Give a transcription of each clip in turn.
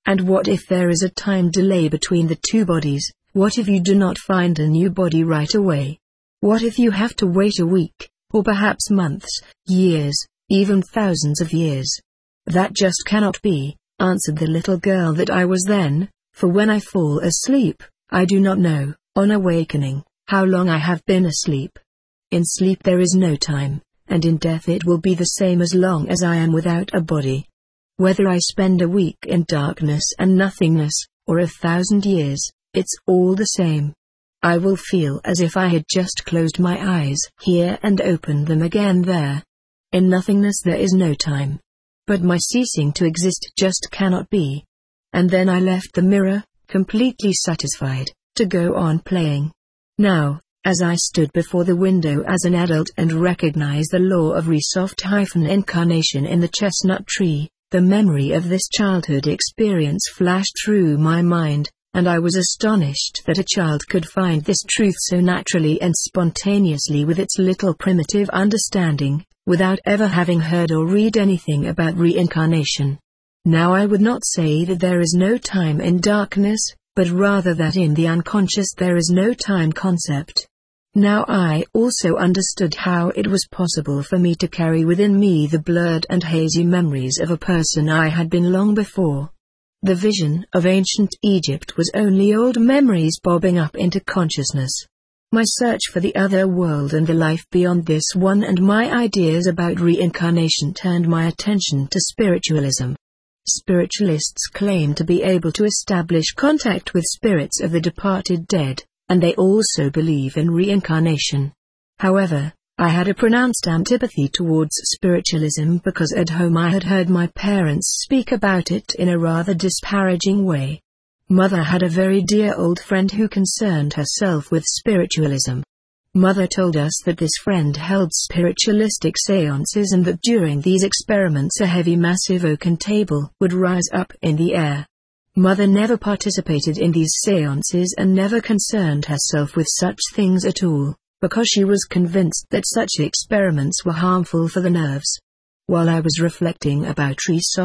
And what if there is a time delay between the two bodies? What if you do not find a new body right away? What if you have to wait a week, or perhaps months, years, even thousands of years? That just cannot be, answered the little girl that I was then, for when I fall asleep, I do not know, on awakening, how long I have been asleep. In sleep there is no time, and in death it will be the same as long as I am without a body. Whether I spend a week in darkness and nothingness, or 1,000 years, it's all the same. I will feel as if I had just closed my eyes here and opened them again there. In nothingness there is no time. But my ceasing to exist just cannot be. And then I left the mirror, completely satisfied, to go on playing. Now, as I stood before the window as an adult and recognized the law of resoft-incarnation in the chestnut tree, the memory of this childhood experience flashed through my mind, and I was astonished that a child could find this truth so naturally and spontaneously with its little primitive understanding, without ever having heard or read anything about reincarnation. Now I would not say that there is no time in darkness, but rather that in the unconscious there is no time concept. Now I also understood how it was possible for me to carry within me the blurred and hazy memories of a person I had been long before. The vision of ancient Egypt was only old memories bobbing up into consciousness. My search for the other world and the life beyond this one and my ideas about reincarnation turned my attention to spiritualism. Spiritualists claim to be able to establish contact with spirits of the departed dead, and they also believe in reincarnation. However, I had a pronounced antipathy towards spiritualism because at home I had heard my parents speak about it in a rather disparaging way. Mother had a very dear old friend who concerned herself with spiritualism. Mother told us that this friend held spiritualistic seances and that during these experiments a heavy massive oaken table would rise up in the air. Mother never participated in these seances and never concerned herself with such things at all, because she was convinced that such experiments were harmful for the nerves. While I was reflecting about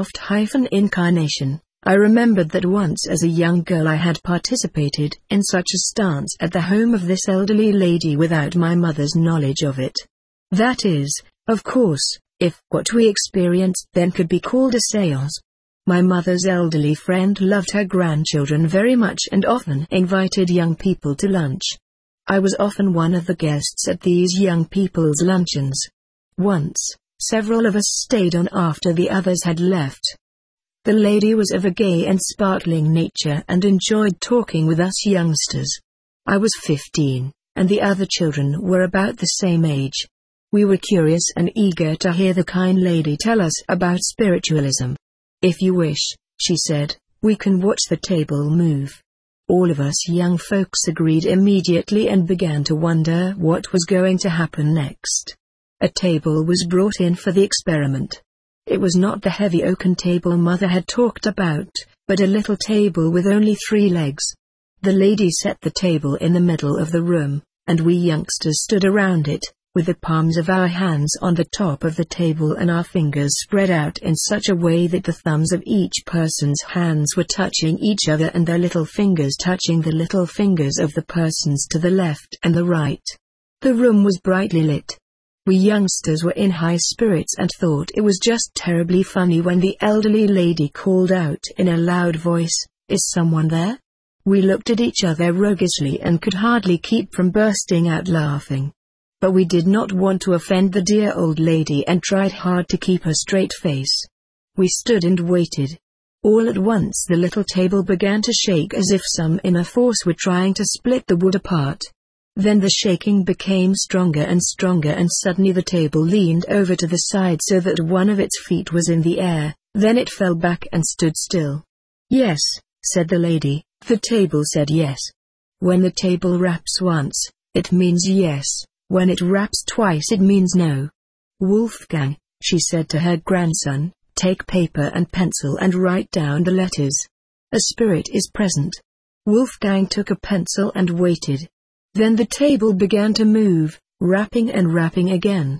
resoft-incarnation, I remembered that once as a young girl I had participated in such a stance at the home of this elderly lady without my mother's knowledge of it. That is, of course, if what we experienced then could be called a séance. My mother's elderly friend loved her grandchildren very much and often invited young people to lunch. I was often one of the guests at these young people's luncheons. Once, several of us stayed on after the others had left. The lady was of a gay and sparkling nature and enjoyed talking with us youngsters. I was 15, and the other children were about the same age. We were curious and eager to hear the kind lady tell us about spiritualism. If you wish, she said, we can watch the table move. All of us young folks agreed immediately and began to wonder what was going to happen next. A table was brought in for the experiment. It was not the heavy oaken table Mother had talked about, but a little table with only 3 legs. The lady set the table in the middle of the room, and we youngsters stood around it, with the palms of our hands on the top of the table and our fingers spread out in such a way that the thumbs of each person's hands were touching each other and their little fingers touching the little fingers of the persons to the left and the right. The room was brightly lit. We youngsters were in high spirits and thought it was just terribly funny when the elderly lady called out in a loud voice, "Is someone there?" We looked at each other roguishly and could hardly keep from bursting out laughing. But we did not want to offend the dear old lady and tried hard to keep a straight face. We stood and waited. All at once the little table began to shake as if some inner force were trying to split the wood apart. Then the shaking became stronger and suddenly the table leaned over to the side so that one of its feet was in the air, then it fell back and stood still. "Yes," said the lady. The table said yes. When the table raps once, it means yes. When it raps twice it means no. "Wolfgang," she said to her grandson, "take paper and pencil and write down the letters. A spirit is present." Wolfgang took a pencil and waited. Then the table began to move, rapping and rapping again.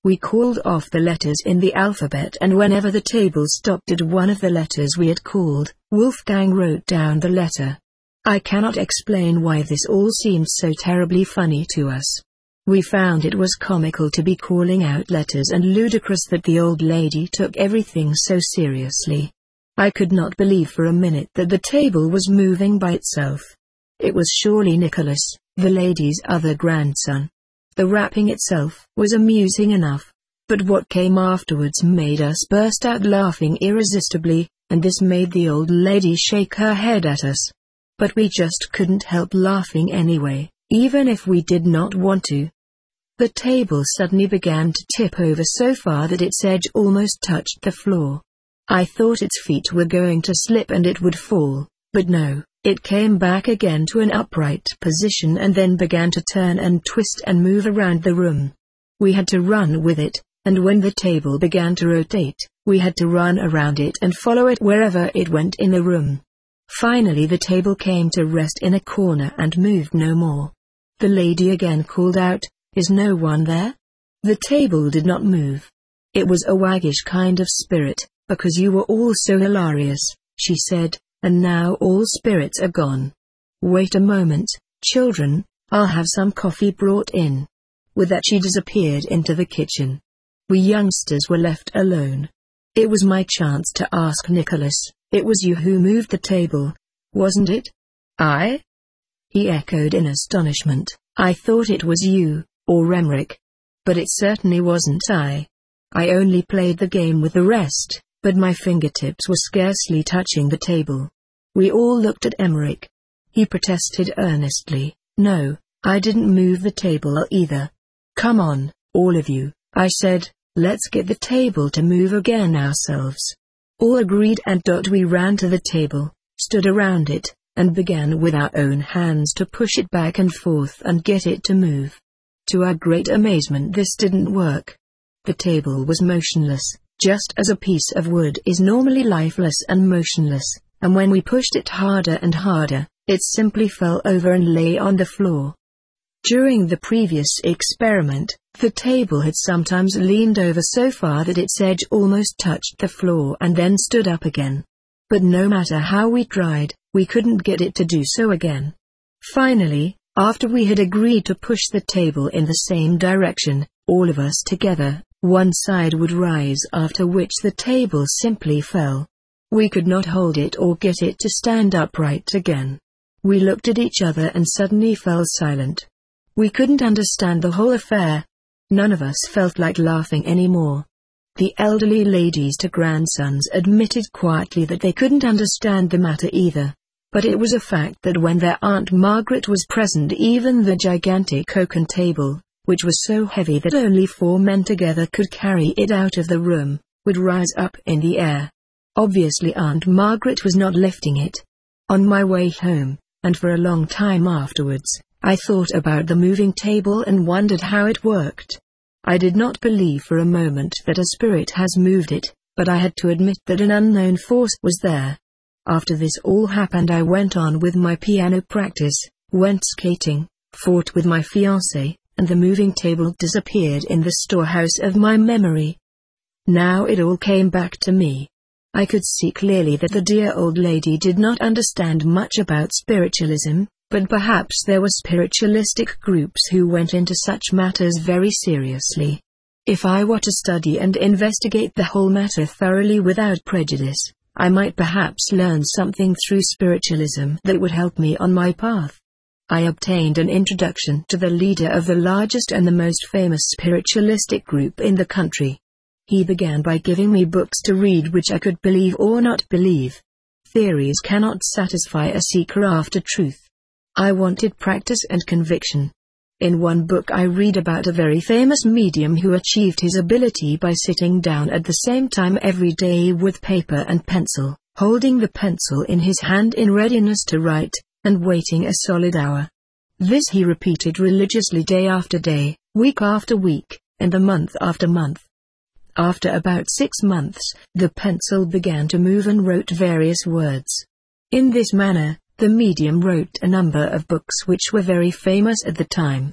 We called off the letters in the alphabet, and whenever the table stopped at one of the letters we had called, Wolfgang wrote down the letter. I cannot explain why this all seemed so terribly funny to us. We found it was comical to be calling out letters and ludicrous that the old lady took everything so seriously. I could not believe for a minute that the table was moving by itself. It was surely Nicholas, the lady's other grandson. The rapping itself was amusing enough, but what came afterwards made us burst out laughing irresistibly, and this made the old lady shake her head at us. But we just couldn't help laughing anyway, even if we did not want to. The table suddenly began to tip over so far that its edge almost touched the floor. I thought its feet were going to slip and it would fall, but no, it came back again to an upright position and then began to turn and twist and move around the room. We had to run with it, and when the table began to rotate, we had to run around it and follow it wherever it went in the room. Finally the table came to rest in a corner and moved no more. The lady again called out, "Is no one there?" The table did not move. "It was a waggish kind of spirit, because you were all so hilarious," she said, "and now all spirits are gone. Wait a moment, children, I'll have some coffee brought in." With that she disappeared into the kitchen. We youngsters were left alone. It was my chance to ask Nicholas, "It was you who moved the table, wasn't it?" "I?" he echoed in astonishment. "I thought it was you, or Remrick. But it certainly wasn't I. I only played the game with the rest, but my fingertips were scarcely touching the table." We all looked at Emmerich. He protested earnestly, "No, I didn't move the table either." "Come on, all of you," I said, "let's get the table to move again ourselves." All agreed, and we ran to the table, stood around it, and began with our own hands to push it back and forth and get it to move. To our great amazement this didn't work. The table was motionless, just as a piece of wood is normally lifeless and motionless, and when we pushed it harder and harder, it simply fell over and lay on the floor. During the previous experiment, the table had sometimes leaned over so far that its edge almost touched the floor and then stood up again. But no matter how we tried, we couldn't get it to do so again. Finally, after we had agreed to push the table in the same direction, all of us together, one side would rise, after which the table simply fell. We could not hold it or get it to stand upright again. We looked at each other and suddenly fell silent. We couldn't understand the whole affair. None of us felt like laughing anymore. The elderly lady's two grandsons admitted quietly that they couldn't understand the matter either. But it was a fact that when their Aunt Margaret was present, even the gigantic oaken table, which was so heavy that only 4 men together could carry it out of the room, would rise up in the air. Obviously Aunt Margaret was not lifting it. On my way home, and for a long time afterwards, I thought about the moving table and wondered how it worked. I did not believe for a moment that a spirit has moved it, but I had to admit that an unknown force was there. After this all happened, I went on with my piano practice, went skating, fought with my fiancé, and the moving table disappeared in the storehouse of my memory. Now it all came back to me. I could see clearly that the dear old lady did not understand much about spiritualism, but perhaps there were spiritualistic groups who went into such matters very seriously. If I were to study and investigate the whole matter thoroughly without prejudice, I might perhaps learn something through spiritualism that would help me on my path. I obtained an introduction to the leader of the largest and the most famous spiritualistic group in the country. He began by giving me books to read which I could believe or not believe. Theories cannot satisfy a seeker after truth. I wanted practice and conviction. In one book I read about a very famous medium who achieved his ability by sitting down at the same time every day with paper and pencil, holding the pencil in his hand in readiness to write, and waiting a solid hour. This he repeated religiously day after day, week after week, and month after month. After about 6 months, the pencil began to move and wrote various words. In this manner, the medium wrote a number of books which were very famous at the time.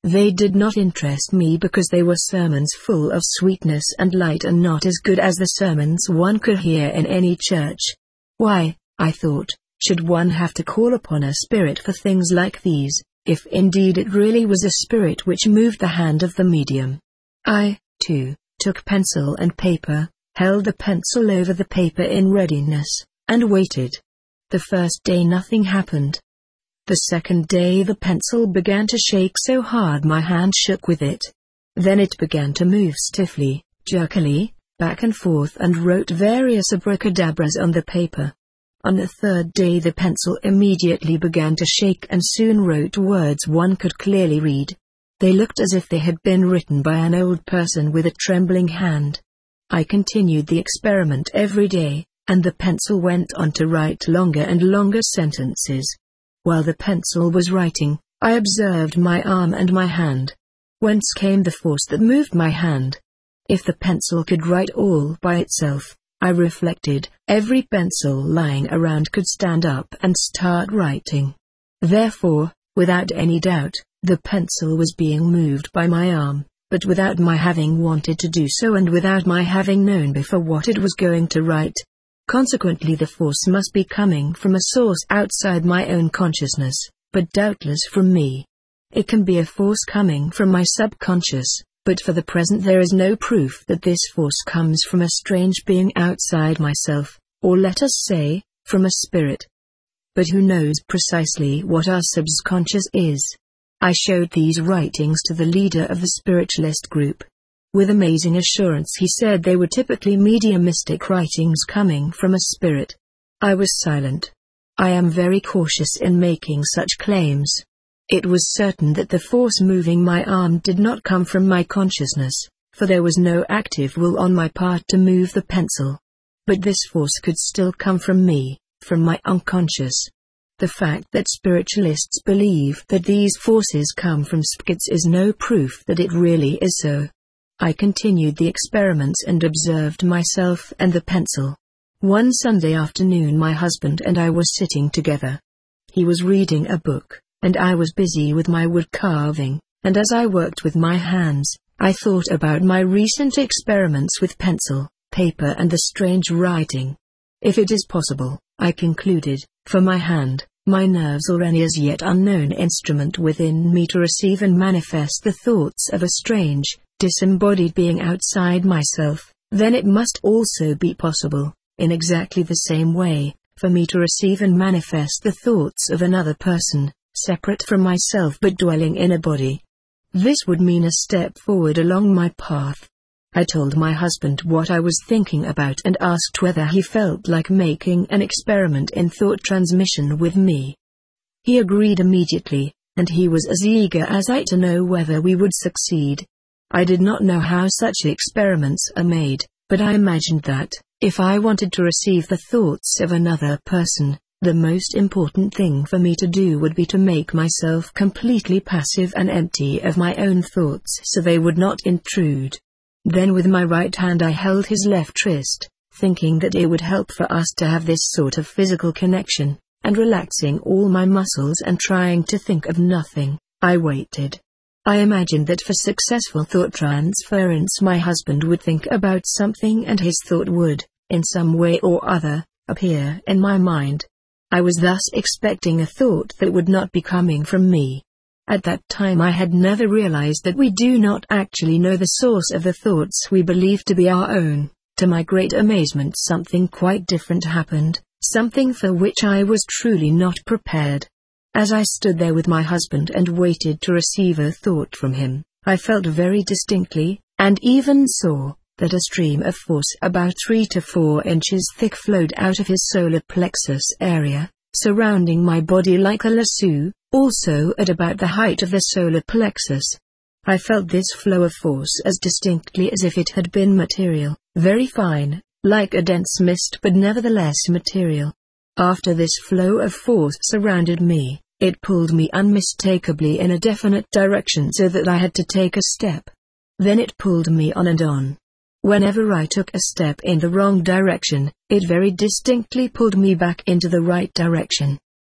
They did not interest me because they were sermons full of sweetness and light and not as good as the sermons one could hear in any church. Why, I thought, should one have to call upon a spirit for things like these, if indeed it really was a spirit which moved the hand of the medium? I, too, took pencil and paper, held the pencil over the paper in readiness, and waited. The first day nothing happened. The second day the pencil began to shake so hard my hand shook with it. Then it began to move stiffly, jerkily, back and forth and wrote various abracadabras on the paper. On the third day the pencil immediately began to shake and soon wrote words one could clearly read. They looked as if they had been written by an old person with a trembling hand. I continued the experiment every day, and the pencil went on to write longer and longer sentences. While the pencil was writing, I observed my arm and my hand. Whence came the force that moved my hand? If the pencil could write all by itself, I reflected, every pencil lying around could stand up and start writing. Therefore, without any doubt, the pencil was being moved by my arm, but without my having wanted to do so and without my having known before what it was going to write. Consequently the force must be coming from a source outside my own consciousness, but doubtless from me. It can be a force coming from my subconscious, but for the present there is no proof that this force comes from a strange being outside myself, or let us say, from a spirit. But who knows precisely what our subconscious is? I showed these writings to the leader of the spiritualist group. With amazing assurance he said they were typically mediumistic writings coming from a spirit. I was silent. I am very cautious in making such claims. It was certain that the force moving my arm did not come from my consciousness, for there was no active will on my part to move the pencil. But this force could still come from me, from my unconscious. The fact that spiritualists believe that these forces come from spirits is no proof that it really is so. I continued the experiments and observed myself and the pencil. One Sunday afternoon my husband and I were sitting together. He was reading a book, and I was busy with my wood carving, and as I worked with my hands, I thought about my recent experiments with pencil, paper and the strange writing. If it is possible, I concluded, for my hand, my nerves or any as yet unknown instrument within me to receive and manifest the thoughts of a strange, disembodied being outside myself, then it must also be possible, in exactly the same way, for me to receive and manifest the thoughts of another person, separate from myself but dwelling in a body. This would mean a step forward along my path. I told my husband what I was thinking about and asked whether he felt like making an experiment in thought transmission with me. He agreed immediately, and he was as eager as I to know whether we would succeed. I did not know how such experiments are made, but I imagined that, if I wanted to receive the thoughts of another person, the most important thing for me to do would be to make myself completely passive and empty of my own thoughts so they would not intrude. Then with my right hand I held his left wrist, thinking that it would help for us to have this sort of physical connection, and relaxing all my muscles and trying to think of nothing, I waited. I imagined that for successful thought transference my husband would think about something and his thought would, in some way or other, appear in my mind. I was thus expecting a thought that would not be coming from me. At that time I had never realized that we do not actually know the source of the thoughts we believe to be our own. To my great amazement something quite different happened, something for which I was truly not prepared. As I stood there with my husband and waited to receive a thought from him, I felt very distinctly, and even saw, that a stream of force about 3 to 4 inches thick flowed out of his solar plexus area, surrounding my body like a lasso, also at about the height of the solar plexus. I felt this flow of force as distinctly as if it had been material, very fine, like a dense mist but nevertheless material. After this flow of force surrounded me, it pulled me unmistakably in a definite direction so that I had to take a step. Then it pulled me on and on. Whenever I took a step in the wrong direction, it very distinctly pulled me back into the right direction.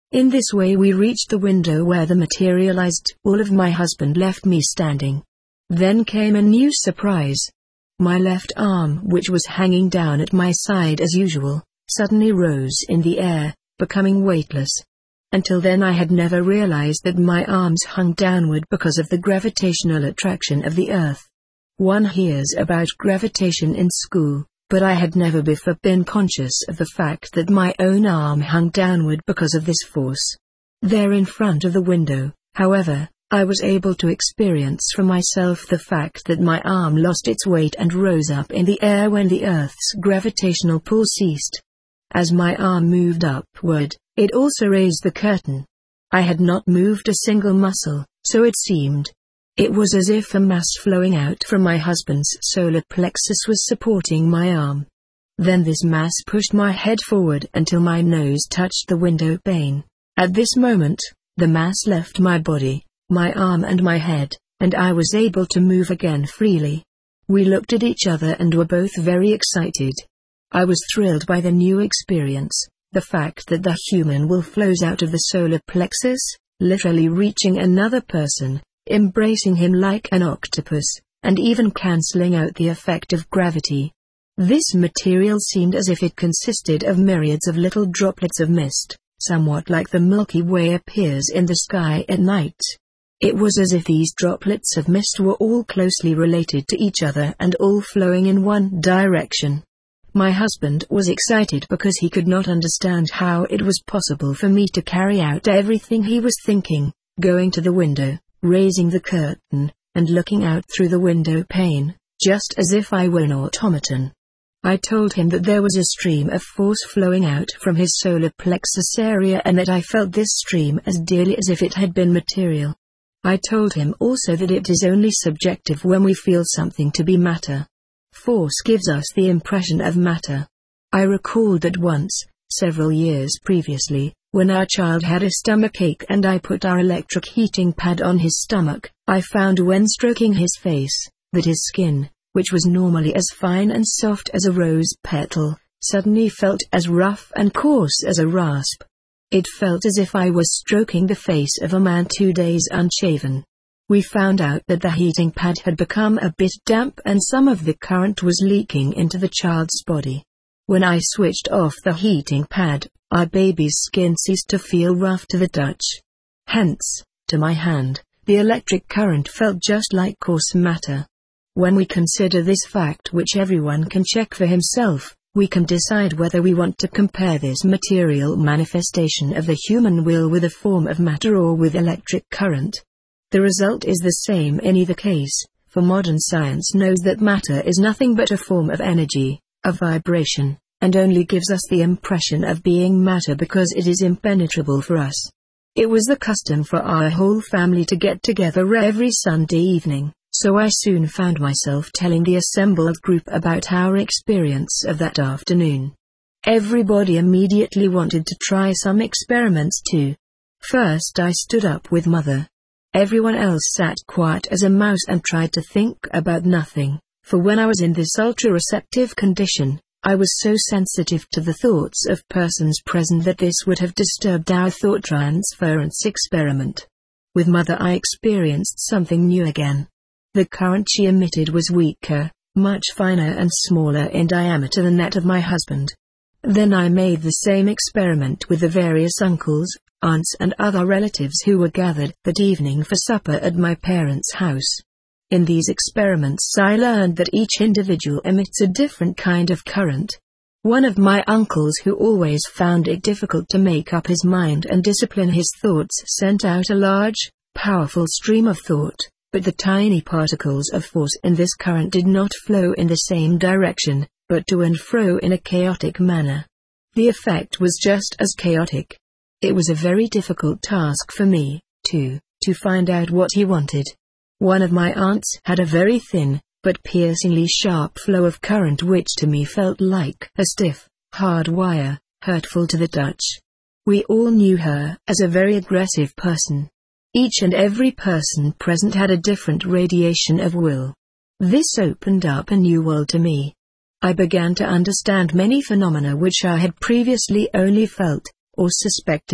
In this way we reached the window where the materialized wall of my husband left me standing. Then came a new surprise. My left arm, which was hanging down at my side as usual, suddenly rose in the air, becoming weightless. Until then I had never realized that my arms hung downward because of the gravitational attraction of the Earth. One hears about gravitation in school, but I had never before been conscious of the fact that my own arm hung downward because of this force. There in front of the window, however, I was able to experience for myself the fact that my arm lost its weight and rose up in the air when the Earth's gravitational pull ceased. As my arm moved upward, it also raised the curtain. I had not moved a single muscle, so it seemed. It was as if a mass flowing out from my husband's solar plexus was supporting my arm. Then this mass pushed my head forward until my nose touched the window pane. At this moment, the mass left my body, my arm and my head, and I was able to move again freely. We looked at each other and were both very excited. I was thrilled by the new experience, the fact that the human will flows out of the solar plexus, literally reaching another person, embracing him like an octopus, and even cancelling out the effect of gravity. This material seemed as if it consisted of myriads of little droplets of mist, somewhat like the Milky Way appears in the sky at night. It was as if these droplets of mist were all closely related to each other and all flowing in one direction. My husband was excited because he could not understand how it was possible for me to carry out everything he was thinking, going to the window, raising the curtain, and looking out through the window pane, just as if I were an automaton. I told him that there was a stream of force flowing out from his solar plexus area and that I felt this stream as dearly as if it had been material. I told him also that it is only subjective when we feel something to be matter. Force gives us the impression of matter. I recalled that once, several years previously, when our child had a stomachache and I put our electric heating pad on his stomach, I found when stroking his face, that his skin, which was normally as fine and soft as a rose petal, suddenly felt as rough and coarse as a rasp. It felt as if I was stroking the face of a man 2 days unshaven. We found out that the heating pad had become a bit damp and some of the current was leaking into the child's body. When I switched off the heating pad, our baby's skin ceased to feel rough to the touch. Hence, to my hand, the electric current felt just like coarse matter. When we consider this fact, which everyone can check for himself, we can decide whether we want to compare this material manifestation of the human will with a form of matter or with electric current. The result is the same in either case, for modern science knows that matter is nothing but a form of energy, a vibration, and only gives us the impression of being matter because it is impenetrable for us. It was the custom for our whole family to get together every Sunday evening, so I soon found myself telling the assembled group about our experience of that afternoon. Everybody immediately wanted to try some experiments too. First I stood up with Mother. Everyone else sat quiet as a mouse and tried to think about nothing, for when I was in this ultra-receptive condition, I was so sensitive to the thoughts of persons present that this would have disturbed our thought transference experiment. With Mother I experienced something new again. The current she emitted was weaker, much finer and smaller in diameter than that of my husband. Then I made the same experiment with the various uncles, aunts and other relatives who were gathered that evening for supper at my parents' house. In these experiments I learned that each individual emits a different kind of current. One of my uncles, who always found it difficult to make up his mind and discipline his thoughts, sent out a large, powerful stream of thought, but the tiny particles of force in this current did not flow in the same direction, but to and fro in a chaotic manner. The effect was just as chaotic. It was a very difficult task for me, too, to find out what he wanted. One of my aunts had a very thin, but piercingly sharp flow of current which to me felt like a stiff, hard wire, hurtful to the touch. We all knew her as a very aggressive person. Each and every person present had a different radiation of will. This opened up a new world to me. I began to understand many phenomena which I had previously only felt, or suspected,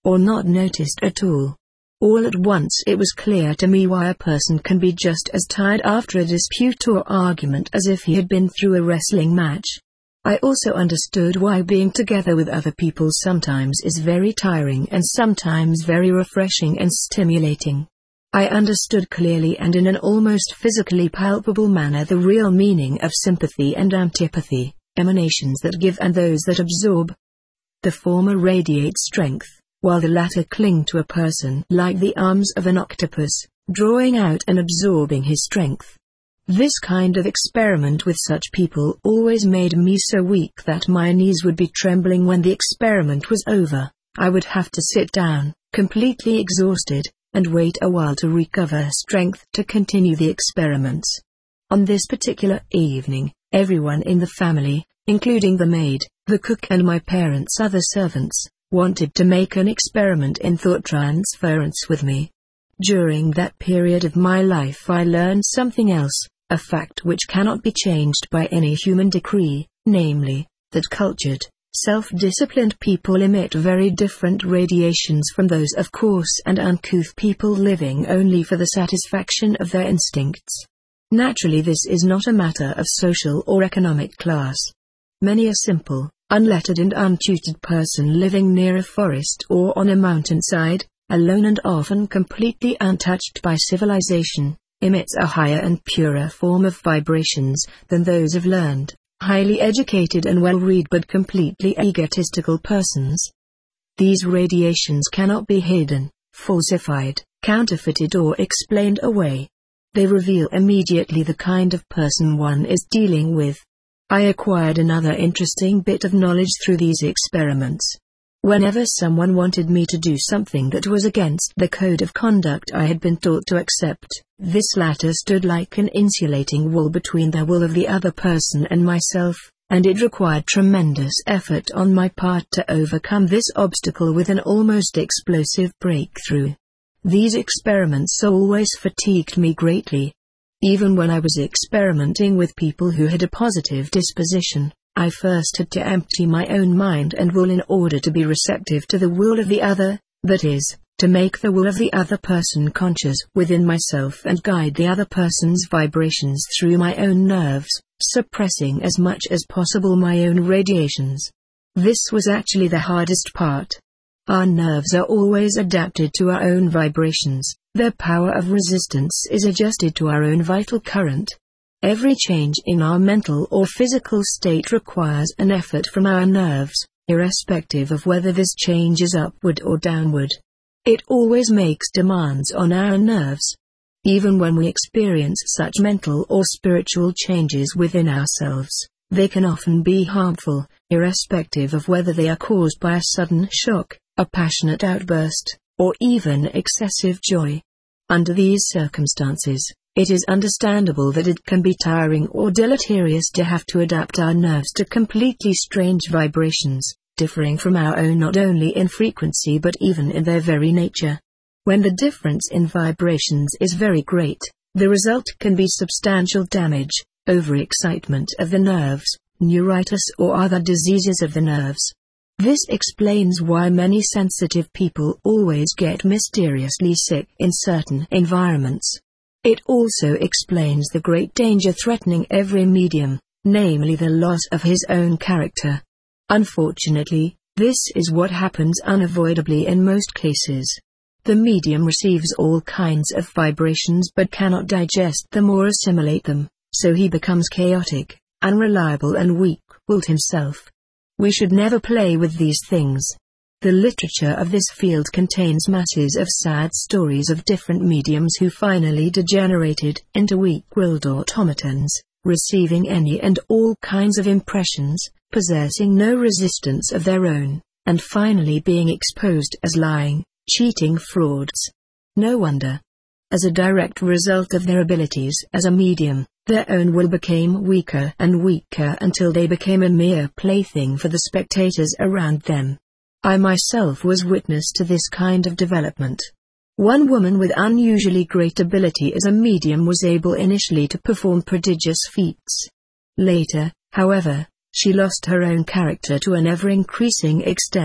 or not noticed at all. All at once it was clear to me why a person can be just as tired after a dispute or argument as if he had been through a wrestling match. I also understood why being together with other people sometimes is very tiring and sometimes very refreshing and stimulating. I understood clearly and in an almost physically palpable manner the real meaning of sympathy and antipathy, emanations that give and those that absorb. The former radiate strength, while the latter cling to a person like the arms of an octopus, drawing out and absorbing his strength. This kind of experiment with such people always made me so weak that my knees would be trembling when the experiment was over. I would have to sit down, completely exhausted, and wait a while to recover strength to continue the experiments. On this particular evening, everyone in the family, including the maid, the cook and my parents' other servants, wanted to make an experiment in thought transference with me. During that period of my life I learned something else, a fact which cannot be changed by any human decree, namely, that cultured, self-disciplined people emit very different radiations from those of coarse and uncouth people living only for the satisfaction of their instincts. Naturally, this is not a matter of social or economic class. Many a simple, unlettered and untutored person living near a forest or on a mountainside, alone and often completely untouched by civilization, emits a higher and purer form of vibrations than those of learned, highly educated and well-read but completely egotistical persons. These radiations cannot be hidden, falsified, counterfeited or explained away. They reveal immediately the kind of person one is dealing with. I acquired another interesting bit of knowledge through these experiments. Whenever someone wanted me to do something that was against the code of conduct I had been taught to accept, this latter stood like an insulating wall between the will of the other person and myself, and it required tremendous effort on my part to overcome this obstacle with an almost explosive breakthrough. These experiments always fatigued me greatly. Even when I was experimenting with people who had a positive disposition, I first had to empty my own mind and will in order to be receptive to the will of the other, that is, to make the will of the other person conscious within myself and guide the other person's vibrations through my own nerves, suppressing as much as possible my own radiations. This was actually the hardest part. Our nerves are always adapted to our own vibrations, their power of resistance is adjusted to our own vital current. Every change in our mental or physical state requires an effort from our nerves, irrespective of whether this change is upward or downward. It always makes demands on our nerves. Even when we experience such mental or spiritual changes within ourselves, they can often be harmful, irrespective of whether they are caused by a sudden shock, a passionate outburst, or even excessive joy. Under these circumstances, it is understandable that it can be tiring or deleterious to have to adapt our nerves to completely strange vibrations, differing from our own not only in frequency but even in their very nature. When the difference in vibrations is very great, the result can be substantial damage, overexcitement of the nerves, neuritis or other diseases of the nerves. This explains why many sensitive people always get mysteriously sick in certain environments. It also explains the great danger threatening every medium, namely the loss of his own character. Unfortunately, this is what happens unavoidably in most cases. The medium receives all kinds of vibrations but cannot digest them or assimilate them, so he becomes chaotic, unreliable and weak-willed himself. We should never play with these things. The literature of this field contains masses of sad stories of different mediums who finally degenerated into weak-willed automatons, receiving any and all kinds of impressions, possessing no resistance of their own, and finally being exposed as lying, cheating frauds. No wonder. As a direct result of their abilities as a medium, their own will became weaker and weaker until they became a mere plaything for the spectators around them. I myself was witness to this kind of development. One woman with unusually great ability as a medium was able initially to perform prodigious feats. Later, however, she lost her own character to an ever-increasing extent,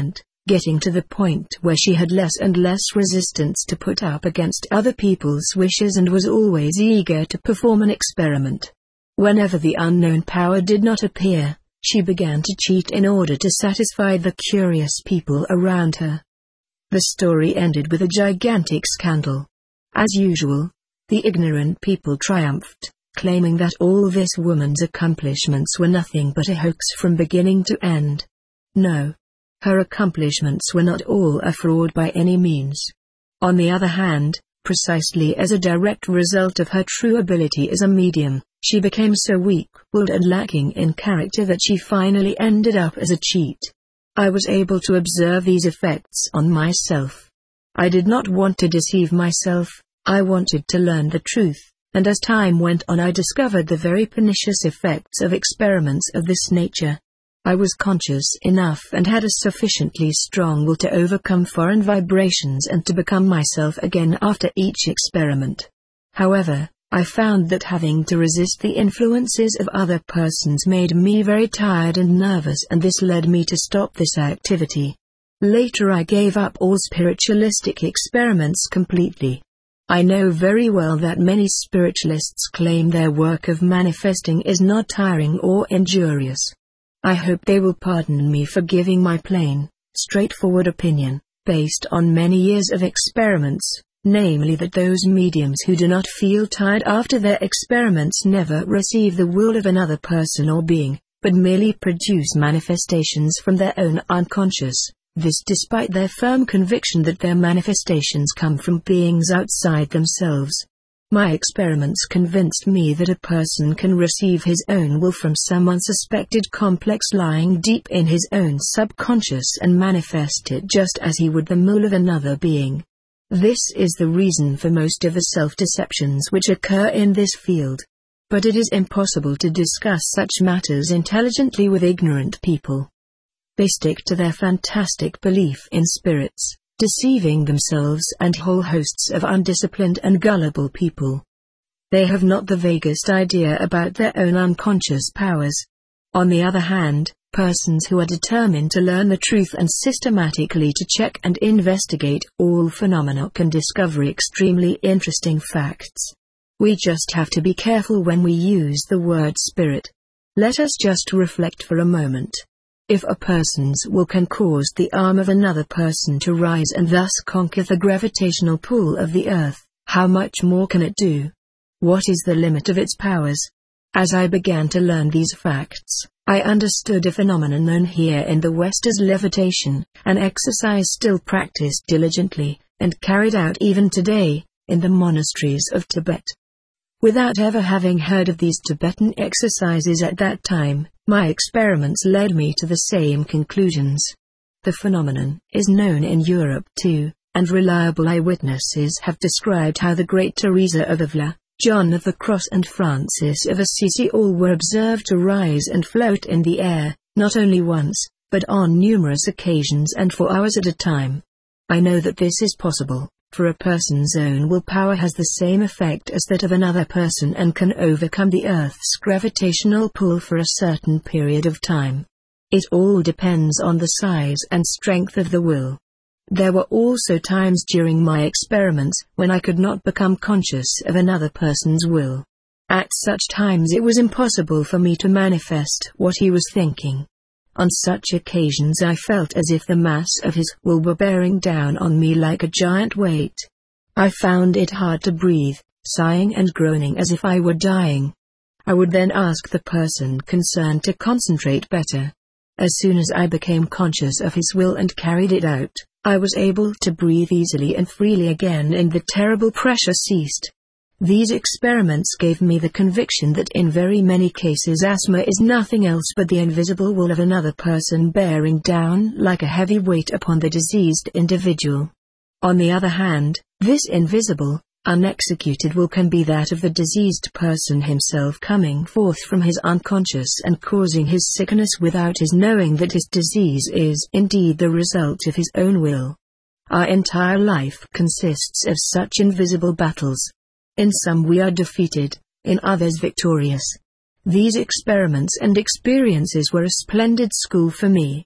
getting to the point where she had less and less resistance to put up against other people's wishes and was always eager to perform an experiment. Whenever the unknown power did not appear, she began to cheat in order to satisfy the curious people around her. The story ended with a gigantic scandal. As usual, the ignorant people triumphed, claiming that all this woman's accomplishments were nothing but a hoax from beginning to end. No. Her accomplishments were not all a fraud by any means. On the other hand, precisely as a direct result of her true ability as a medium, she became so weak-willed and lacking in character that she finally ended up as a cheat. I was able to observe these effects on myself. I did not want to deceive myself, I wanted to learn the truth, and as time went on I discovered the very pernicious effects of experiments of this nature. I was conscious enough and had a sufficiently strong will to overcome foreign vibrations and to become myself again after each experiment. However, I found that having to resist the influences of other persons made me very tired and nervous, and this led me to stop this activity. Later I gave up all spiritualistic experiments completely. I know very well that many spiritualists claim their work of manifesting is not tiring or injurious. I hope they will pardon me for giving my plain, straightforward opinion, based on many years of experiments, namely that those mediums who do not feel tired after their experiments never receive the will of another person or being, but merely produce manifestations from their own unconscious, this despite their firm conviction that their manifestations come from beings outside themselves. My experiments convinced me that a person can receive his own will from some unsuspected complex lying deep in his own subconscious and manifest it just as he would the will of another being. This is the reason for most of the self-deceptions which occur in this field. But it is impossible to discuss such matters intelligently with ignorant people. They stick to their fantastic belief in spirits, deceiving themselves and whole hosts of undisciplined and gullible people. They have not the vaguest idea about their own unconscious powers. On the other hand, persons who are determined to learn the truth and systematically to check and investigate all phenomena can discover extremely interesting facts. We just have to be careful when we use the word spirit. Let us just reflect for a moment. If a person's will can cause the arm of another person to rise and thus conquer the gravitational pull of the earth, how much more can it do? What is the limit of its powers? As I began to learn these facts, I understood a phenomenon known here in the West as levitation, an exercise still practiced diligently, and carried out even today, in the monasteries of Tibet. Without ever having heard of these Tibetan exercises at that time, my experiments led me to the same conclusions. The phenomenon is known in Europe too, and reliable eyewitnesses have described how the great Teresa of Avila, John of the Cross and Francis of Assisi all were observed to rise and float in the air, not only once, but on numerous occasions and for hours at a time. I know that this is possible, for a person's own willpower has the same effect as that of another person and can overcome the Earth's gravitational pull for a certain period of time. It all depends on the size and strength of the will. There were also times during my experiments when I could not become conscious of another person's will. At such times it was impossible for me to manifest what he was thinking. On such occasions I felt as if the mass of his will were bearing down on me like a giant weight. I found it hard to breathe, sighing and groaning as if I were dying. I would then ask the person concerned to concentrate better. As soon as I became conscious of his will and carried it out, I was able to breathe easily and freely again and the terrible pressure ceased. These experiments gave me the conviction that in very many cases asthma is nothing else but the invisible will of another person bearing down like a heavy weight upon the diseased individual. On the other hand, this invisible, unexecuted will can be that of the diseased person himself coming forth from his unconscious and causing his sickness without his knowing that his disease is indeed the result of his own will. Our entire life consists of such invisible battles. In some we are defeated, in others victorious. These experiments and experiences were a splendid school for me.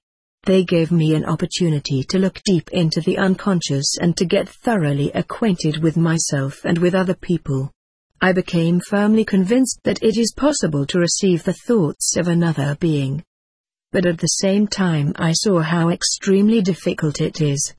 They gave me an opportunity to look deep into the unconscious and to get thoroughly acquainted with myself and with other people. I became firmly convinced that it is possible to receive the thoughts of another being. But at the same time I saw how extremely difficult it is.